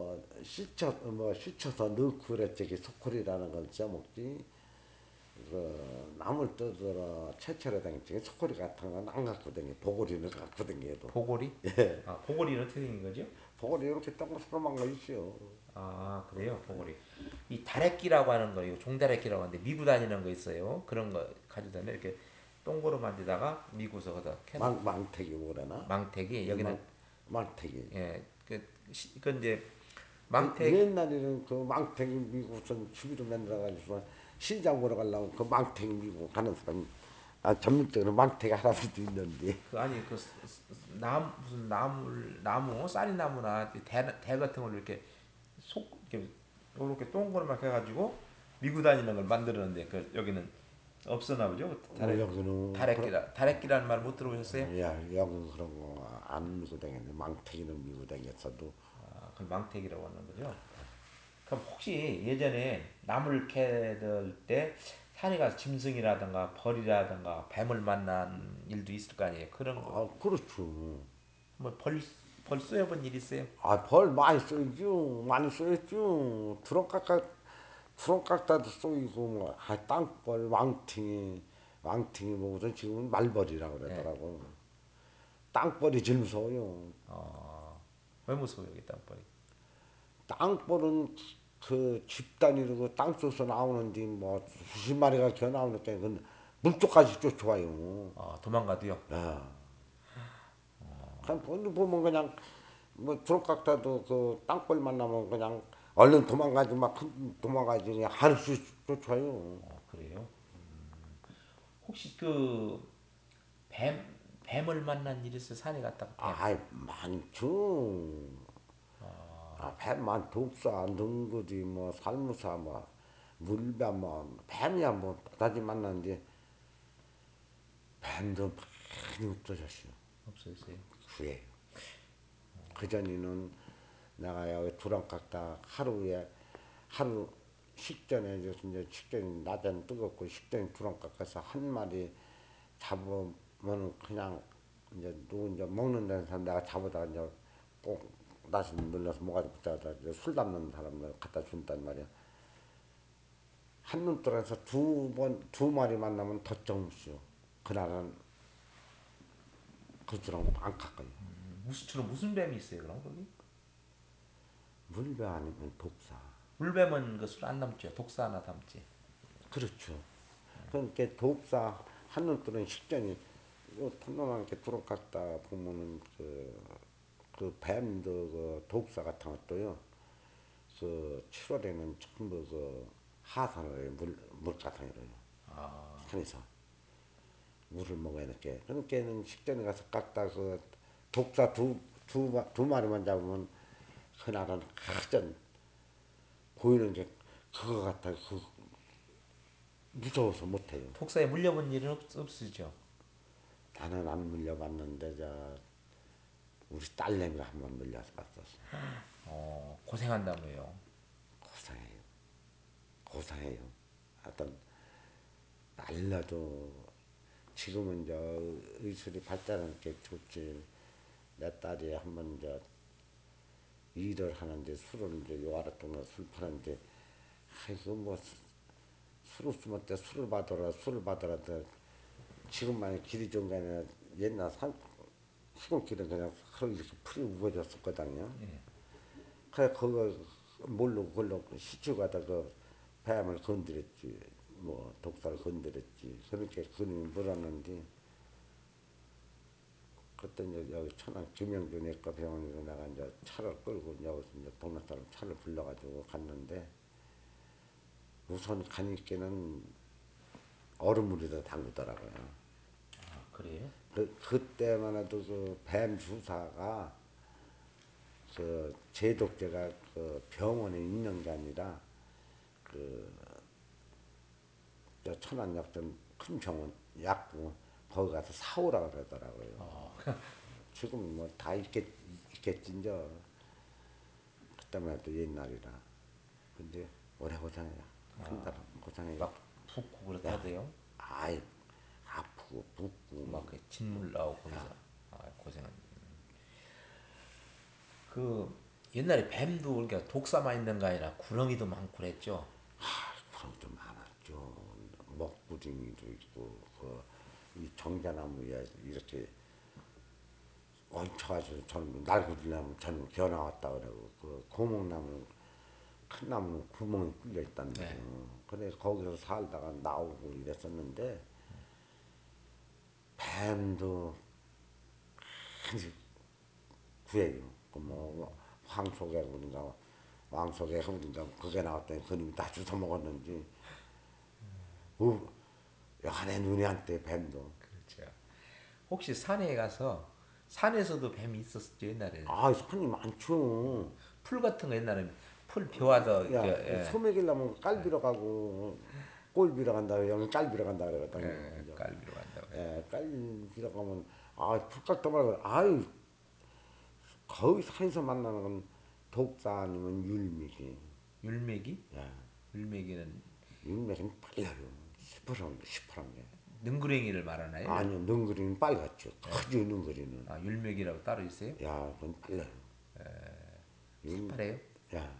[SPEAKER 2] 씻어서 넣고 그랬지. 그 소콜이라는 걸 써먹지. 그 나물 뜯으러 채채로 다니지. 소콜이 같은 건 안 갖고 다니. 보고리는 갖고 다니도.
[SPEAKER 1] 보고리?
[SPEAKER 2] 예.
[SPEAKER 1] 아, 보고리는 어떻게 생긴 거죠?
[SPEAKER 2] 보고리 이렇게 동그란 거 있어요.
[SPEAKER 1] 아, 그래요, 보고리. 이 다래끼라고 하는 거예요. 종다래끼라고 하는데 미고 다니는 거 있어요. 그런 거 가지고 다니 이렇게 동그란 데다가 미고서 거다 캐는
[SPEAKER 2] 망태기 뭐라나?
[SPEAKER 1] 망태기
[SPEAKER 2] 이
[SPEAKER 1] 여기는
[SPEAKER 2] 망태기.
[SPEAKER 1] 예, 그 이제 망태
[SPEAKER 2] 옛날에는 그 망태기 미국선 주비로 만들어가지고 시장 보러 가려고 그 망태기 미국 가는 사람이 전문적으로 망태기 할아버지도 있는데
[SPEAKER 1] 그 아니 그 나무 무슨 나무 쌀나무나 대 같은 걸 이렇게 속 이렇게 동그랗게 해가지고 미고 다니는 걸 만들었는데 그 여기는 없었나 보죠.
[SPEAKER 2] 여기는 그런
[SPEAKER 1] 다래끼라는 말 못 들어보셨어요?
[SPEAKER 2] 야 여기 그런 거 안 미고 다녔는데 망태기는 미고 다녔어도
[SPEAKER 1] 아, 그걸 망택이라고 하는 거죠. 그럼 혹시 예전에 나무를 캐들 때 산에 가서 짐승이라든가 벌이라든가 뱀을 만난 일도 있을 거 아니에요. 그런 거
[SPEAKER 2] 그렇죠.
[SPEAKER 1] 뭐벌 쏘여본 일 있어요?
[SPEAKER 2] 벌 많이 쏘이죠. 많이 쏘였죠. 트럭 깎다도 쏘이고 땅벌 왕팅이 뭐 우선 지금은 말벌이라고
[SPEAKER 1] 예.
[SPEAKER 2] 그러더라고. 땅벌이 제일 무서워요.
[SPEAKER 1] 왜 무서워요, 이 땅벌이?
[SPEAKER 2] 땅벌은 그 집단위로 그땅 속에서 나오는데 뭐 수십 마리가 겨 나오니까 그건 물속까지 쫓아와요.
[SPEAKER 1] 도망가도요.
[SPEAKER 2] 야, 그냥 보면 그냥 뭐 트럭 깎다도 그 땅벌 만나면 그냥 얼른 도망가지 막 도망가지 그냥 하루씩 쫓아요.
[SPEAKER 1] 그래요? 혹시 그 뱀을 만난 일 있어요? 산에 갔다가 뱀.
[SPEAKER 2] 아이 많죠. 뱀만 독사, 능구리, 뭐 살무사, 뭐 물뱀, 뭐 뱀이야 뭐 다지 만났는데 뱀도 많이 없어졌어요.
[SPEAKER 1] 없어졌어요.
[SPEAKER 2] 후에 그 전에는 내가 여기 두랑 깎다 하루 식전에 이제 식전이 낮에는 뜨겁고 식전에 두랑 깎아서 한 마리 잡으면 그냥 이제 누구 이제 먹는 데서 내가 잡아다 이제 꼭 다시 눌러서 모가지 붙여다 술 담는 사람들 갖다 준단 말이야. 한 눈돌에서 두 마리 만나면 더 정수요. 그날은 그 주랑 안 깎아요.
[SPEAKER 1] 주로 무슨 뱀이 있어요, 그럼 거기?
[SPEAKER 2] 물배 아니면 독사.
[SPEAKER 1] 물뱀은 그 술 안 담죠. 독사 하나 담지.
[SPEAKER 2] 그렇죠. 그러니까 독사 한 눈뜰은 식전이 요 탐나만 이렇게 들어갔다 보면은 그 뱀도 그 독사 같은 것도요. 그 7월에는 전부 그 하산을 해요. 물가탕이로요. 산에서 물을 먹어야 이렇게. 그러니까는 식전에 가서 깎다 그 독사 두 마리만 잡으면 그날은 가장 보이는 게 그거 같아. 그 무서워서 못해요.
[SPEAKER 1] 독사에 물려본 일은 없으죠.
[SPEAKER 2] 나는 안 물려봤는데 우리 딸내미가 한 번 물려서 봤었어.
[SPEAKER 1] 고생한다며요.
[SPEAKER 2] 고상해요. 고상해요. 하여튼 날라도 지금은 저 의술이 발달한 게 좋지. 내 딸이 한 번 저 일을 하는데 술을 이제 요아랫동네 술 파는데 아이고 뭐 술 없으면 때 술을 받아라 지금만 길이 좋은 게 아니라 옛날 시골길은 그냥 하루 이렇게 풀이 우거졌었거든요. 그래 그거 모르고 걸로 시추 가다 그 뱀을 건드렸지 뭐 독사를 건드렸지 그렇게 그놈이 물었는데 그때 이제 여기 천안 김영준 내과 병원에 내가 이제 차를 끌고 여기서 이제 동네 사람 차를 불러가지고 갔는데 우선 가니께는 얼음물에다 담그더라고요.
[SPEAKER 1] 아, 그래요?
[SPEAKER 2] 그때만 해도 그 뱀 주사가 그 제독제가 그 병원에 있는 게 아니라 그 천안역전 큰 병원 약국 거기 가서 사오라 그러더라고요. 지금 뭐 다 있겠지 이제 그때만 해도 옛날이라. 근데 오래 고생해요. 한 달 고생해요.
[SPEAKER 1] 막 붓고 그렇다
[SPEAKER 2] 야,
[SPEAKER 1] 하대요.
[SPEAKER 2] 아이 아프고 붓고
[SPEAKER 1] 막
[SPEAKER 2] 뭐.
[SPEAKER 1] 그 진물 나오고 거기서. 아, 고생한. 그 옛날에 뱀도 그러니까 독사만 있는 거 아니라 구렁이도 많고 그랬죠.
[SPEAKER 2] 그런 게 많았죠. 먹구름이도 있고 그이 정자나무에 이렇게 얹혀가지고 저는 날구리나무 저는 기어 나왔다 그러고 그 고목나무 큰 나무는 구멍이 뚫려 있단
[SPEAKER 1] 네.
[SPEAKER 2] 말이에요. 그래서 거기서 살다가 나오고 이랬었는데 뱀도 계속 구해요. 그뭐 황소개구리인가 왕소개구리인가 그게 나왔더니 그놈이 다 주워 먹었는지 여간에 눈이 안 떼 뱀도.
[SPEAKER 1] 그렇죠. 혹시 산에 가서 산에서도 뱀이 있었죠 옛날에는.
[SPEAKER 2] 아 산이 많죠.
[SPEAKER 1] 풀 같은 거 옛날에 풀 벼와서 이렇게
[SPEAKER 2] 야
[SPEAKER 1] 예,
[SPEAKER 2] 소매기려면 깔비러 가고 꼴비러 간다 여기 깔비러 간다 그러거든요. 이제
[SPEAKER 1] 깔비로 간다고.
[SPEAKER 2] 깔비러 가면 풀깎다 말고 거의 산에서 만나는 건 독사 아니면 율무기.
[SPEAKER 1] 율매기?
[SPEAKER 2] 야
[SPEAKER 1] 율매기는
[SPEAKER 2] 율무기는 빨라요. 시퍼런 게.
[SPEAKER 1] 능구랭이를 말하나요?
[SPEAKER 2] 아니요 능그리는 빨갛죠. 크죠 능그리는.
[SPEAKER 1] 아, 율매기라고 따로 있어요?
[SPEAKER 2] 야 그건 빨라요. 율,
[SPEAKER 1] 새파래요?
[SPEAKER 2] 야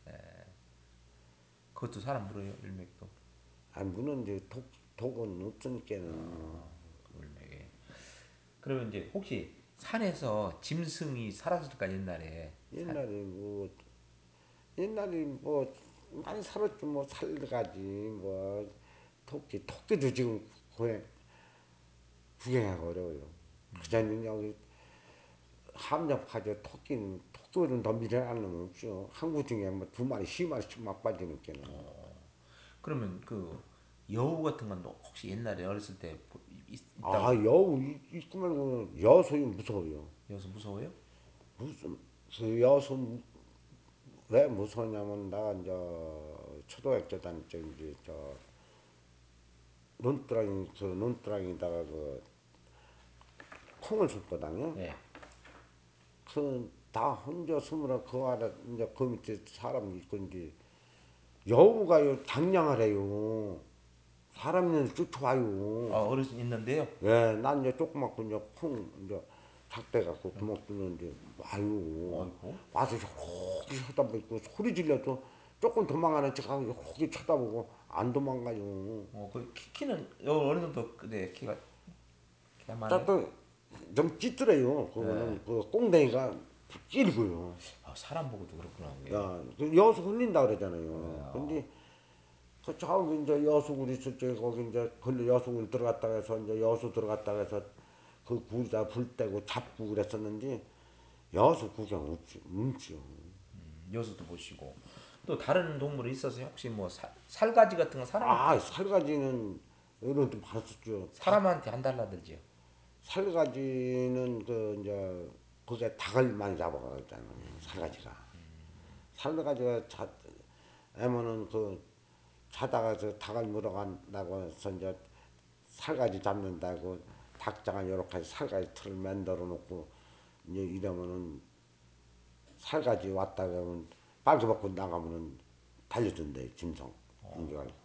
[SPEAKER 1] 그것도 사람 물어요 율매기도.
[SPEAKER 2] 무는 이제 독은 없으니까는 뭐.
[SPEAKER 1] 율매기. 그러면 이제 혹시 산에서 짐승이 살았을까 옛날에 산
[SPEAKER 2] 옛날에 뭐 옛날에 뭐 많이 살았지 뭐 살가지 뭐 토끼도 지금 고해 구경하기 어려워요. 그전에는 여기 함정파죠. 토끼는 더 미련한 놈은 없죠. 한국 중에 뭐 두 마리, 세 마리씩 막 빠지는 게는.
[SPEAKER 1] 그러면 그 여우 같은 건 혹시 옛날에 어렸을 때
[SPEAKER 2] 아
[SPEAKER 1] 있다고
[SPEAKER 2] 여우 있고 말고 여소이 무서워요.
[SPEAKER 1] 여기서 무서워요?
[SPEAKER 2] 무슨 그 여소 왜 무서우냐면 나 이제 초등학교 다닐 때 이제 저 논두렁에다가 그 콩을 줬거든요.
[SPEAKER 1] 예.
[SPEAKER 2] 그 다 혼자 숨으라 그 아래 이제 그 밑에 사람이 있고 이제 여우가요 장량을 해요. 사람을 쫓아와요.
[SPEAKER 1] 어르신 있는데요.
[SPEAKER 2] 예, 난 이제 조그맣고 이제 콩 이제 작대 갖고 구멍 뚫는데 와요.
[SPEAKER 1] 어이구.
[SPEAKER 2] 와서 이렇게 쳐다보고 소리 질러도 조금 도망가는 척하고 이렇게 쳐다보고 안 도망가요.
[SPEAKER 1] 그 키는 어느 정도 네 키가 많아요?
[SPEAKER 2] 좀 찌들어요. 그거는 그 꽁댕이가 찔고요.
[SPEAKER 1] 아, 사람 보고도 그렇구나 그게.
[SPEAKER 2] 야, 그 여수 흘린다 그러잖아요. 근데 그 저기 이제 여수굴 있을 때 거기 이제 근데 여수굴 들어갔다 해서 이제 여수 들어갔다 해서 그 굴다 불 때고 잡고 그랬었는데 여수 구경 없지요.
[SPEAKER 1] 여수도 보시고 또 다른 동물이 있어서 혹시 뭐 살가지 같은 건
[SPEAKER 2] 살가지는 이런 데 봤었죠.
[SPEAKER 1] 사람한테 안 달라들지요.
[SPEAKER 2] 살가지는 그 이제 그게 닭을 많이 잡아가잖아요. 살가지가. 살가지가 애면은 그 자다가 저 닭을 물어간다고 해서 이제 살가지 잡는다고 닭장을 요렇게 살가지 틀을 만들어 놓고 이제 이러면은 살가지 왔다 그러면 빨개 벗고 나가면은 달려준대 짐승 인줄 알고.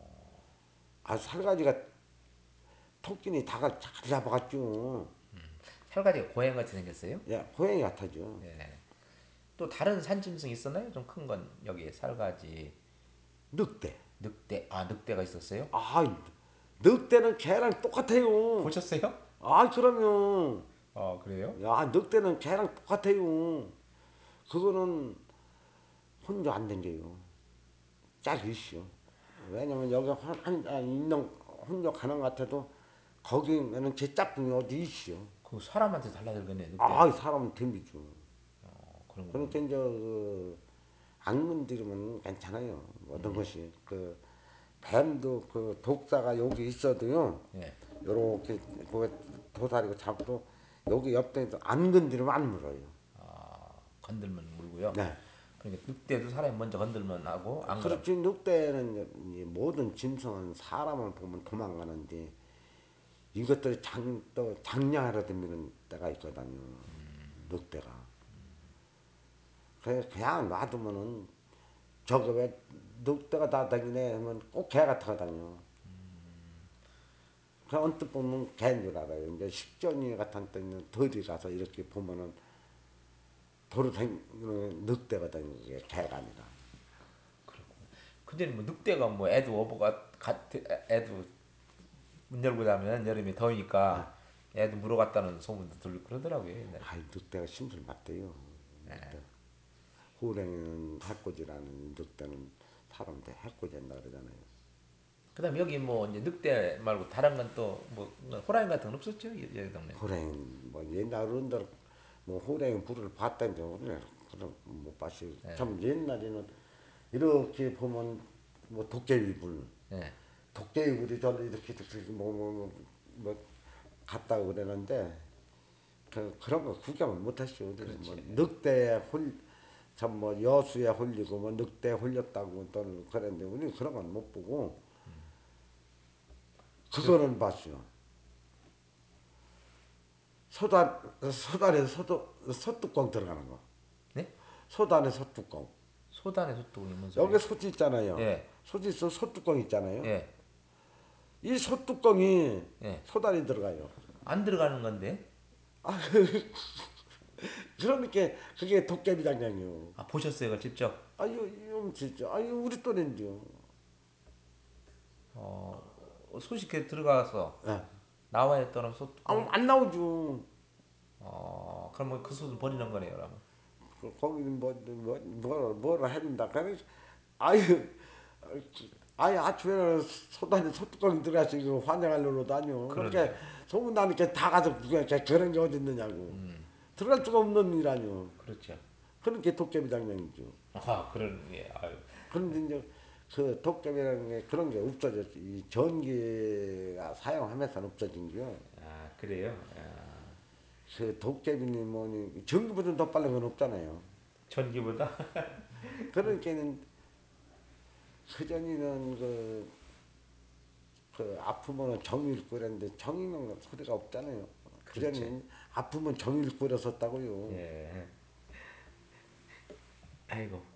[SPEAKER 2] 살가지가 토끼니 닭을 잘 잡아갔죠.
[SPEAKER 1] 살가지가 고양 같이 생겼어요?
[SPEAKER 2] 야 고양이 같아죠.
[SPEAKER 1] 네. 또 다른 산짐승 있었나요? 좀 큰 건 여기에 살가지,
[SPEAKER 2] 늑대.
[SPEAKER 1] 늑대. 아, 늑대가 있었어요?
[SPEAKER 2] 아 늑대는 개랑 똑같아요.
[SPEAKER 1] 보셨어요?
[SPEAKER 2] 그러면
[SPEAKER 1] 그래요?
[SPEAKER 2] 야 늑대는 개랑 똑같아요. 그거는 혼자 안 댕겨요. 짝이 있어. 왜냐면 여기 있는 혼자 가는 것 같아도 거기면은 제 짝꿍이 어디 있어.
[SPEAKER 1] 그 사람한테 달라들겠네, 늑대는.
[SPEAKER 2] 사람은 덤비죠.
[SPEAKER 1] 그런구나.
[SPEAKER 2] 그러니까 이제 안 건드리면 괜찮아요. 모든 것이 뱀도 그 독사가 여기 있어도요.
[SPEAKER 1] 예.
[SPEAKER 2] 요렇게 그거 도사리고 잡고 여기 옆에도 안 건드리면 안 물어요.
[SPEAKER 1] 아, 건들면 물고요.
[SPEAKER 2] 네.
[SPEAKER 1] 그러니까 늑대도 사람이 먼저 건들면 하고 안 그럼
[SPEAKER 2] 그렇지 늑대는 이 모든 짐승은 사람을 보면 도망가는데 이것들이 또 장량하러 다니는 때가 있거든요. 늑대가. 그냥 놔두면은 저거 왜 늑대가 다 다니네 하면 꼭 개 같거든요. 그 언뜻 보면 개인 줄 알아요. 이제 십전이 같은 때는 더디 가서 이렇게 보면은 도로 다니는 늑대거든요. 이게 개가 아니라.
[SPEAKER 1] 근데 뭐 늑대가 뭐 애도 어부가 애도 문 열고 자면 여름에 더우니까 애도 물어갔다는 소문도 들고 그러더라고요. 옛날에.
[SPEAKER 2] 아이 늑대가 심술 맞대요. 늑대. 호랭이는 해코지라는 늑대는 사람한테 해코지한다 그러잖아요.
[SPEAKER 1] 그다음 여기 뭐 이제 늑대 말고 다른 건 또 뭐 호랑이 같은 건 없었죠? 여기 동네.
[SPEAKER 2] 호랭이 뭐 옛날 어른들 뭐 호랭이 불을 봤다는데 우리는 그런 못 봤어요. 참 옛날에는 이렇게 보면 뭐 도깨비 불,
[SPEAKER 1] 예.
[SPEAKER 2] 도깨비 불이 저를 이렇게 뭐 갔다 그러는데 그런 거 구경을 못 했어요. 우리는 뭐
[SPEAKER 1] 그렇지.
[SPEAKER 2] 늑대에 참 뭐 여수에 홀리고 뭐 늑대 홀렸다고 또는 그랬는데 우리는 그런 건 못 보고 그거는 봤어요. 소단에 소뚜껑 들어가는 거.
[SPEAKER 1] 네?
[SPEAKER 2] 소단에 소뚜껑.
[SPEAKER 1] 소단의 소뚜껑이 뭔
[SPEAKER 2] 여기
[SPEAKER 1] 소리예요?
[SPEAKER 2] 소지 있잖아요.
[SPEAKER 1] 예.
[SPEAKER 2] 소지 있어 소뚜껑 있잖아요.
[SPEAKER 1] 예.
[SPEAKER 2] 이 소뚜껑이
[SPEAKER 1] 예.
[SPEAKER 2] 소단에 들어가요.
[SPEAKER 1] 안 들어가는 건데.
[SPEAKER 2] 그러니까 그게 도깨비 장량이요.
[SPEAKER 1] 아, 보셨어요, 그걸 직접?
[SPEAKER 2] 아유, 이놈 진짜. 아유, 우리 또래인데요.
[SPEAKER 1] 소식해 들어가서
[SPEAKER 2] 예.
[SPEAKER 1] 나와야 떠는
[SPEAKER 2] 아,
[SPEAKER 1] 소뚜껑.
[SPEAKER 2] 안 나오죠.
[SPEAKER 1] 그러면 그 소는 버리는 거네요, 그러면.
[SPEAKER 2] 거기는 뭐라 해준다. 그래, 아유, 아유, 아침에는 소단에 소뚜껑 들어가서 이거 환영하려고 다녀. 그렇게
[SPEAKER 1] 그러네요.
[SPEAKER 2] 소문나니까 다 가서 그런 게 어디 있느냐고. 들어갈 수가 없는 일아니요.
[SPEAKER 1] 그렇죠.
[SPEAKER 2] 그런 게 도깨비 장면이죠.
[SPEAKER 1] 아, 그런 예. 아유.
[SPEAKER 2] 그런데 이제 그 도깨비라는 게 그런 게 없어졌지. 이 전기가 사용하면서 없어진 게요.
[SPEAKER 1] 아, 그래요? 아,
[SPEAKER 2] 그 도깨비니 뭐니 전기보다 더 빠른 건 없잖아요.
[SPEAKER 1] 전기보다?
[SPEAKER 2] 그러니까는 그전에는 그 아프면 정일 끓였는데 정이는 소리가 없잖아요.
[SPEAKER 1] 그렇지.
[SPEAKER 2] 그전에는 아프면 정일 끓였었다고요.
[SPEAKER 1] 예. 아이고.